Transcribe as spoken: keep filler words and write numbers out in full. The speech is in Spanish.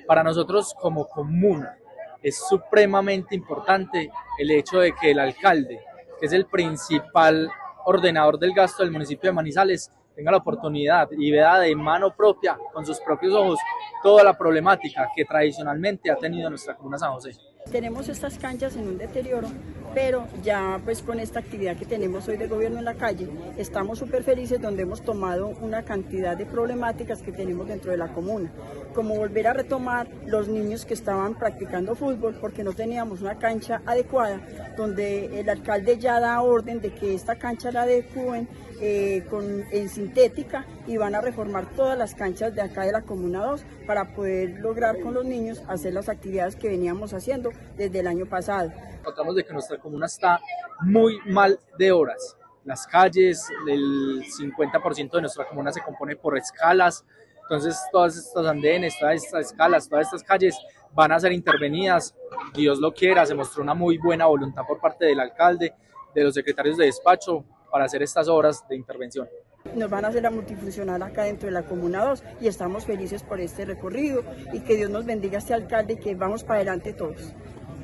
Para nosotros como comuna es supremamente importante el hecho de que el alcalde, que es el principal ordenador del gasto del municipio de Manizales, tenga la oportunidad y vea de mano propia, con sus propios ojos, toda la problemática que tradicionalmente ha tenido nuestra comuna San José. Tenemos estas canchas en un deterioro, pero ya pues con esta actividad que tenemos hoy de gobierno en la calle, estamos súper felices donde hemos tomado una cantidad de problemáticas que tenemos dentro de la comuna, como volver a retomar los niños que estaban practicando fútbol porque no teníamos una cancha adecuada, donde el alcalde ya da orden de que esta cancha la adecúen eh, con, en sintética y van a reformar todas las canchas de acá de la Comuna dos para poder lograr con los niños hacer las actividades que veníamos haciendo desde el año pasado. Notamos de que nuestra comuna está muy mal de horas. Las calles, el cincuenta por ciento de nuestra comuna se compone por escalas, entonces todas estas andenes, todas estas escalas, todas estas calles van a ser intervenidas. Dios lo quiera, se mostró una muy buena voluntad por parte del alcalde, de los secretarios de despacho, para hacer estas obras de intervención. Nos van a hacer la multifuncional acá dentro de la Comuna dos y estamos felices por este recorrido y que Dios nos bendiga a este alcalde y que vamos para adelante todos.